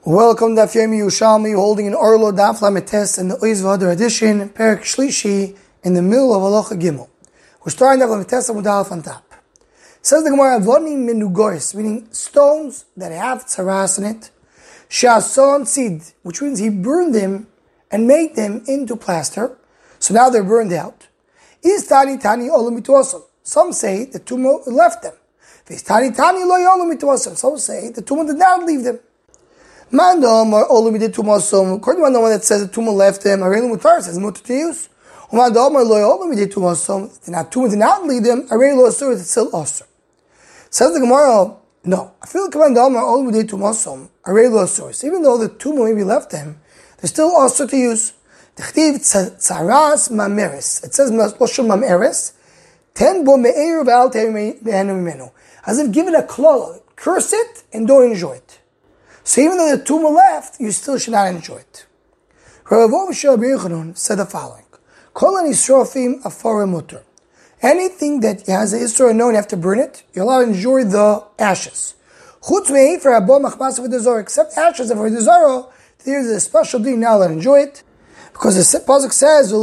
Welcome to Daf Yomi Yerushalmi, holding an Orlo Daf Lametes in the Oiz V'Adar edition, Perek Shlishi, in the middle of Halacha Gimel. We're starting Daf Lametes Amud Aleph on top. Says the Gemara, Avonim Menugoris, meaning stones that have tzaras in it, Sha'ason Sid, which means he burned them and made them into plaster, so now they're burned out. Is Tani Olam Mituasim. Some say the tumah left them. Is Tani Lo Olam Mituasim. Some say the tumah did not leave them. Mandom or Olumi did tumasom. According to the one that says the tumah left them, Arelu Mutar says mutar to use. Mandom or Lo Olumi did tumasom. The tumah did not lead them. Arelu Asur is still Asur. Says the Gemara, no. I feel like Mandom or Olumi did tumasom. Arelu Asur. Even though the tumah maybe left them, they're still Asur to use. The Chtiv Tzaras Mameres. It says Loshon Mameres. Ten bo me'er v'al te'er menu. As if given a klala, curse it and don't enjoy it. So even though the tumah left, you still should not enjoy it. Rav Yochanan said the following: Kol hanisrofim afar mutar. Anything that has an isra known, you have to burn it. You're allowed to enjoy the ashes. Chutz me'efer abo machmas v'dezor. Except ashes of v'dezor, there's a special thing now to enjoy it, because the pasuk says,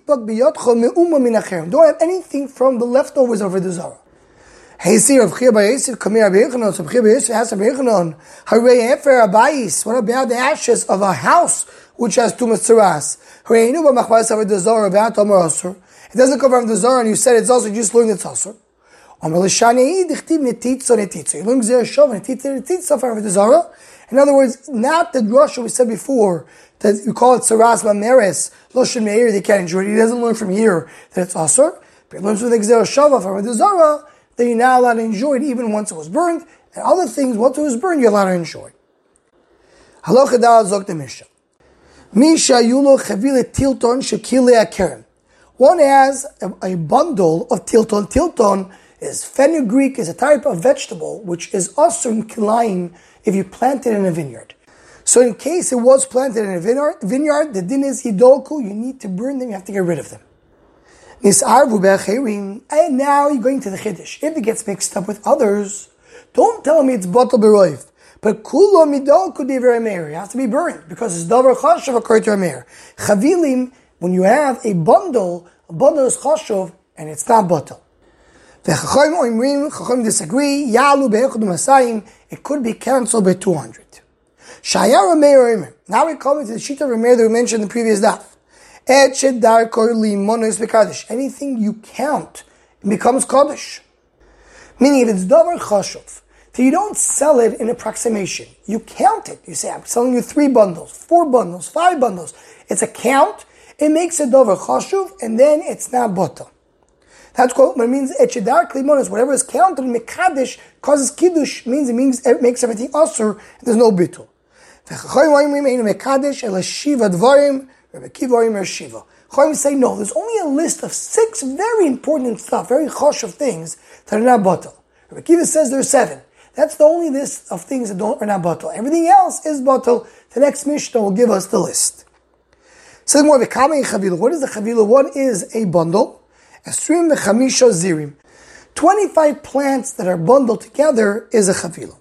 don't have anything from the leftovers of v'dezor. Hey, see, Rav Chia Bar Yosef, come here, Rav Yochanan. So Rav Chia Bar Yosef asked Rav Yochanan, Harei efer abayis. What about the ashes of a house which has tumas tzaras? Harei inu b'machmas v'dezor about Omer Asur. It doesn't come from the Zohar, and you said it's also, you just learned it's Asur. Omer l'shanei dichtiv netitzo netitzo. You learn Gzera Shov netitzo netitzo from the Zohar. In other words, not the drasha we said before that you call it tzaras mameres loshon meir. They can't enjoy it. He doesn't learn from here that it's Asur, but he learns from the Gzera Shov from the Zohar. Then you're not allowed to enjoy it even once it was burned, and other things, once it was burned, you're allowed to enjoy. Halacha dal zok the Mishnah. Misha yulo chavile tilton shekile akerem. One has a bundle of tilton. Tilton is fenugreek, is a type of vegetable which is also in kilayim if you plant it in a vineyard. So in case it was planted in a vineyard, the din is hidolku, you need to burn them, you have to get rid of them. And now you're going to the Chiddush. If it gets mixed up with others, don't tell me it's batal beroiv. But kulo midol kudiver amer. It has to be burned because it's davar chashuv according to amer. Chavilim, when you have a bundle is chashuv and it's not batal. The Chacham disagree. Yalu be'echad u'masayim. It could be cancelled by 200. Shaya Rameir. Now we're coming to the sheet of Rameir that we mentioned in the previous daf. Anything you count, it becomes kaddish. Meaning if it's davar chashuv, you don't sell it in approximation. You count it. You say, I'm selling you 3 bundles, 4 bundles, 5 bundles. It's a count. It makes a davar chashuv, and then it's not bata. That's called, what it means, etchedar klimonos, whatever is counted in mekadesh causes kiddush, means it makes everything asur, and there's no bitul. Chachamim say no. There's only a list of 6 very important stuff, very choshev things that are not batal. Rabbi Akiva says there's 7. That's the only list of things that are not batal. Everything else is batal. The next Mishnah will give us the list. So more of chavila. What is the chavila? What is a bundle? Esrim v'chamisha zirim. 25 plants that are bundled together is a chavila.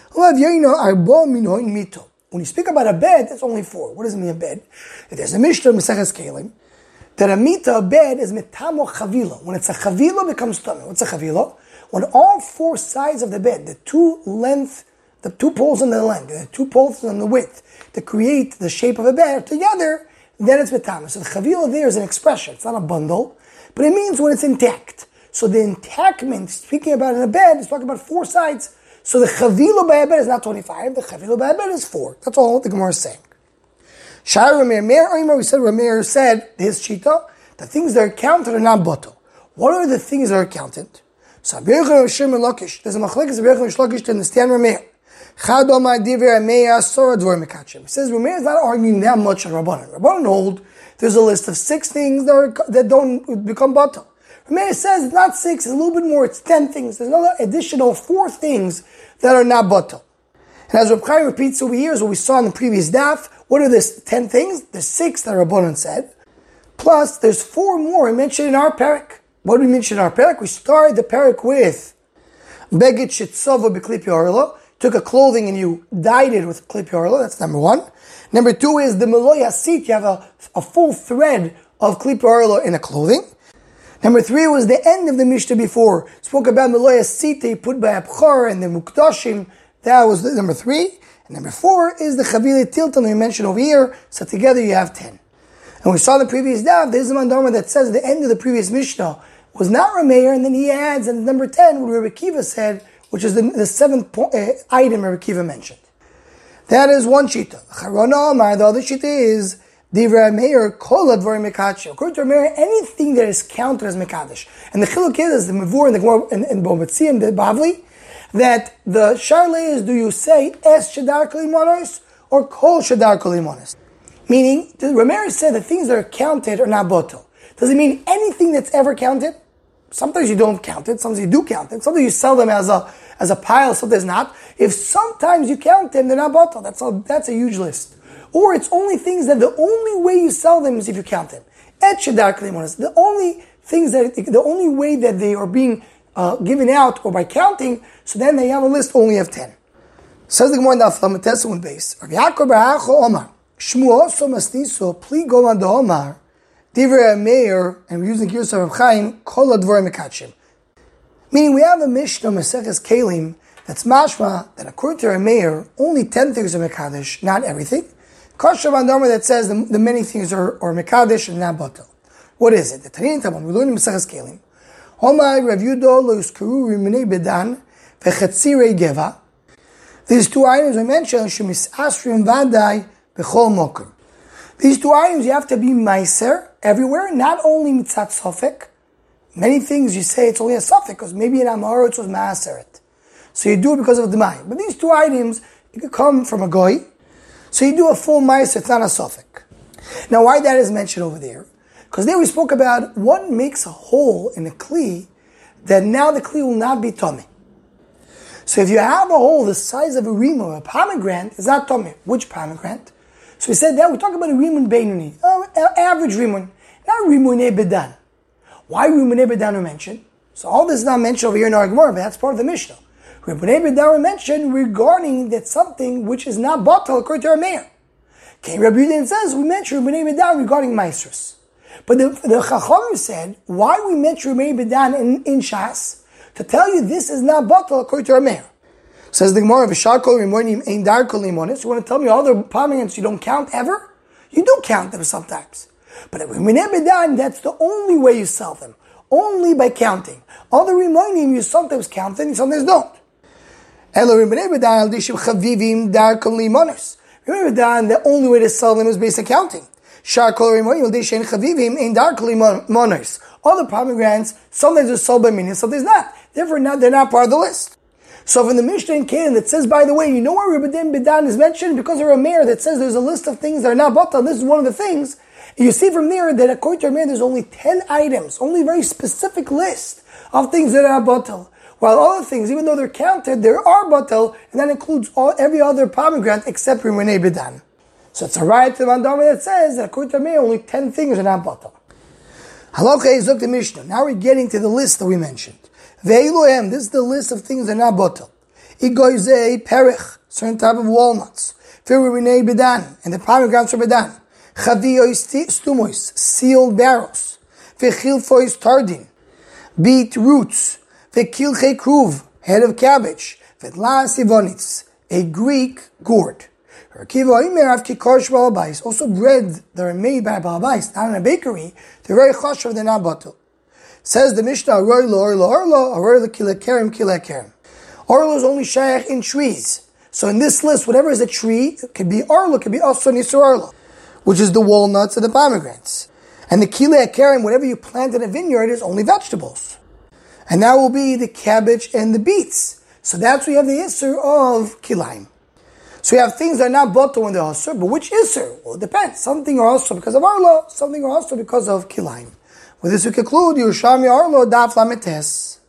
When you speak about a bed, that's only 4. What does it mean a bed? There's a Mishnah, Maseches Kelim, that a mita, a bed, is metamo chavila. When it's a chavila, it becomes tummy. What's a chavila? When all 4 sides of the bed, the 2 poles on the length, the 2 poles on the width, that create the shape of a bed together, then it's metamo. So the chavila there is an expression. It's not a bundle, but it means when it's intact. So the intactment, speaking about in a bed, is talking about 4 sides. So the chavila by a bed is not 25, the chavila by a bed is 4. That's all the Gemara is saying. Shai Rameir, we said Rameir said, his shita, the things that are counted are not batal. What are the things that are counted? So there's a machlekes Rabbi Yochanan and Shlokish to understand Rameir. He says Rameir is not arguing that much on Rabbanan. Rabbanan hold, there's a list of 6 things that don't become batal. Rameir says it's not 6, it's a little bit more, it's 10 things. There's another additional 4 things that are not batal. And as Reb Chaim repeats over here, as what we saw in the previous daf, what are the 10 things? There's 6 that Rabbanan said. Plus, there's 4 more we mentioned in our parak. What do we mention in our parak? We started the parak with Begit Shetzova B'Klip Yorla, took a clothing and you dyed it with klipi arlo. That's number one. Number two is the meloy hasit. You have a full thread of klipi arlo in a clothing. Number three was the end of the Mishnah before. Spoke about meloy hasit they put by abchor and the mukdashim. That was the number three. And number four is the chavile tilton we mentioned over here. So together you have 10. And we saw the previous daf, there's a mandama that says the end of the previous Mishnah was not Rameir, and then he adds, and number 10, what Rabbi Kiva said, which is the seventh item Rabbi Kiva mentioned. That is one shita. The other shita is, Divrei Rameir, kol advarim mekadosh. According to Rameir, anything that is counted as mekadosh. And the chiluk is, the Mavur and the Gemara and Bometzi and the Bavli, that the Sharle is, do you say es shadar kalimonos or kol shadar kalimonos? Meaning, Rameir said the things that are counted are not botel. Does it mean anything that's ever counted? Sometimes you don't count it, sometimes you do count it. Sometimes you sell them as a pile, sometimes not. If sometimes you count them, they're not botel. That's a huge list. Or it's only things that the only way you sell them is if you count them. Et shadar kalimonos. The only way that they are being given out or by counting, so then they have a list only of 10. Says the Gemara in the Aflamatesum base. Rav Yaakov bar Acha Omar. Shmuel so masniso pli golan do Omar. Divrei Meir, and we're using Girsah of Chaim, kol advarim mekadshim. Meaning we have a Mishnah Maseches Kelim that's mashma that according to Meir, only 10 things are mekadesh, not everything. Kasher Van Domer that says the many things are mekadesh and not batel. What is it? The Tanin Tabon, we learn in Maseches Kelim. Omar Rav Yudo lo yuskuru riminei bedan vechatzirei geva. These two items I mentioned, shemis asrim vadai bechol mokum. These two items you have to be meiser everywhere, not only mitzat sofek. Many things you say it's only a sofek because maybe in Amar it was maaseret. So you do it because of the mai. But these two items, it could come from a goy. So you do a full meiser, it's not a sofek. Now why that is mentioned over there? Because there we spoke about what makes a hole in a kli that now the kli will not be tummy. So if you have a hole the size of a rimon or a pomegranate, it's not tummy. Which pomegranate? So we said that we talk about a rimun beinuni, average rimun, not rimunei bedan. Why rimunei bedan we mentioned? So all this is not mentioned over here in our Gemara, but that's part of the Mishnah. Rimunei bedan we mentioned regarding that something which is not batal according to our mayor. Okay, Rabbi Yudin says we mentioned rimunei bedan regarding maestros. But the Chachamim said, why we mention rimunei bedan in Shas? To tell you this is not batal according to our mayor. Says the Gemara, "V'sharkol rimonim ein dar kol limonis." You want to tell me all the pomegranates you don't count ever? You do count them sometimes, but rimonei bedan, that's the only way you sell them, only by counting. Other rimonim you sometimes count them, you sometimes don't. Elo rimonei bedan al dishim chavivim dar kol limonis. Rimonei bedan, the only way to sell them is based on counting. Sharkol rimonim al dishim chavivim ein dar kol limonis. Other pomegranates sometimes are sold by minion, sometimes not. Therefore, they're not part of the list. So from the Mishnah in Canaan that says, by the way, you know why Ribadim Bedan is mentioned? Because of a mayor that says there's a list of things that are not batal. This is one of the things. You see from there that according to a mayor, there's only 10 items, only a very specific list of things that are batal. While other things, even though they're counted, there are batal, and that includes every other pomegranate except Rimonei Bedan. So it's a right to the Mandama that says that according to a mayor, only 10 things are not batal. Halacha is the Mishnah. Now we're getting to the list that we mentioned. Ve'ilohem, this is the list of things that are not batal. Igoizei perich, certain type of walnuts. Firuinei bedan, and the pomegranates are bedan. Chaviois stumois, sealed barrels. Vechilfois tardin, beet roots. Vekilchei kruv, head of cabbage. Vetlas ivonitz, a Greek gourd. Also bread that are made by balabais, not in a bakery, they're very choshev, they're not batal. Says the Mishnah, Orlo is only shaykh in trees. So in this list, whatever is a tree, it could be Orlo, it could be also Nisur Orlo, which is the walnuts and the pomegranates. And the Kilei Kerem, whatever you plant in a vineyard, is only vegetables. And that will be the cabbage and the beets. So that's where you have the Isser of Kilaim. So you have things that are not batal when they're Isser, but which Isser? Well, it depends. Something are also because of Orlo, something are also because of Kilaim. With this we conclude Yerushalmi Orlo Daf Lametes.